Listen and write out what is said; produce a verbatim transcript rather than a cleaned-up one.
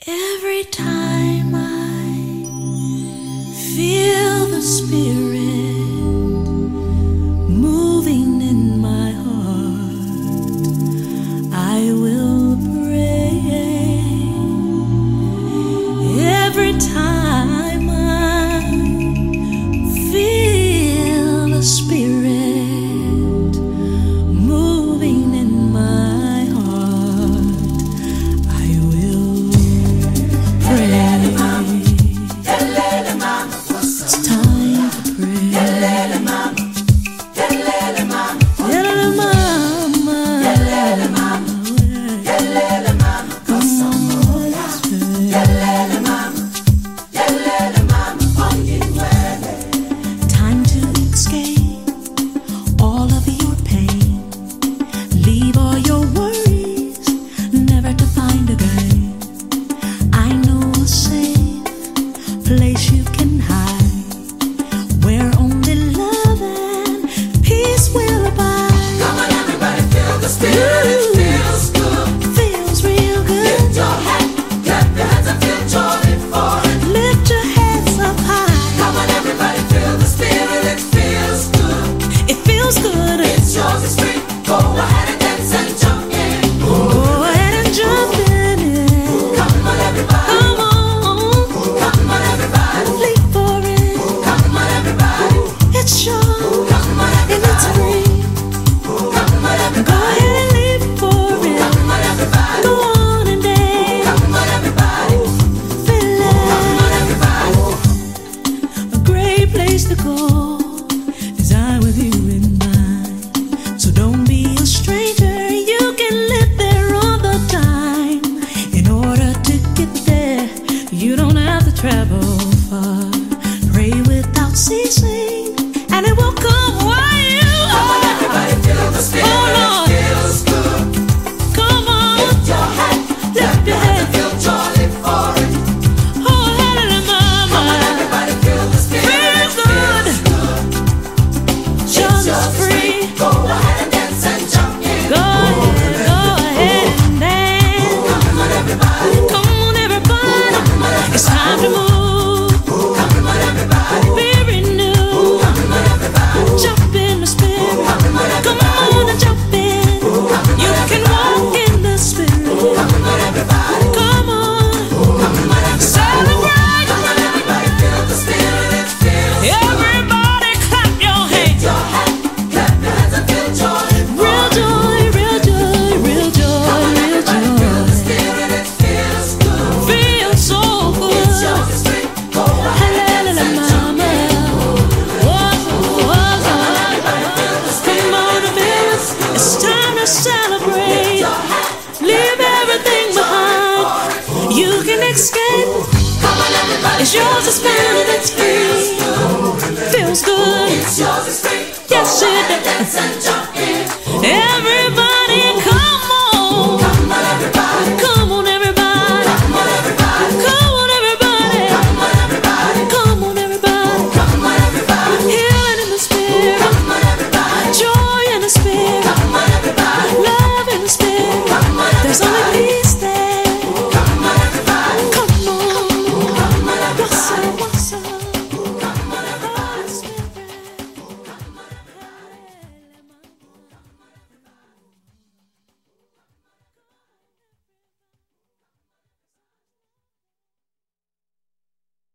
Every time I feel the Spirit moving in my heart, I will pray. Every time I feel the Spirit moving in my heart, I will pray. It's time to pray. Yelele mama, yelele mama, yelele mama, come on, yelele mama, yelele mama, time to escape all of your pain. Leave all your worries, never to find again. I know a safe place you can hide, where only love and peace will abide. Come on, everybody, feel the spirit. It feels good. Feels real good. Lift your head, clap your hands, and feel joy for it. Lift your heads up high. Come on, everybody, feel the spirit. It feels good. It feels good. It's yours, it's free. Go ahead and dance and jump in. Go ahead and jump in it. Come on, everybody. Come on, Come on, everybody. leap for it. Come on, everybody. It's yours Come on, and it's everybody. free. Come on, Go everybody. ahead and leap for it. Come on, everybody. Go on and dance. Come on, everybody. Feel Come on, it. everybody. A great place to go is I with you in mind. So don't be a stranger. You can live there all the time. In order to get there, you don't have to travel far. Pray without ceasing, and it will come while you Come on, everybody, feel the spirit. Oh, Lord. It feels good. Come on, Lift your head, lift your head. feel joy for it. Oh, hallelujah, Come on, mama. everybody, feel the spirit. Feels It feels good. Yours It's is yours, it's free. Go ahead and dance and jump in. Go ahead, go ahead and dance. Come on, everybody. Come on, everybody. It's time to move. Come on, everybody. Be renewed. Come on, everybody. Jump in the spirit. Come on and jump in. You can walk in the spirit. Come on, everybody. Come on, Come on, everybody. celebrate. Come on, everybody, feel the spirit. It feels Everybody clap your hands. your head, clap your hands and feel joy. Real joy, real joy, real joy, real Everybody, feel the joy. spirit. It feels good. Feels so It's yours, good. it's free. Go ahead and dance Hallelujah, and jump mama. in. Whoa, whoa, Everybody, feel the Come spirit. on, feel it. It's time to celebrate. Leave everything behind. You can escape. Come on, everybody. It's yours, it's mine, and it's free. Feels good. It's yours, it's free. Yes, it Dance does. and jump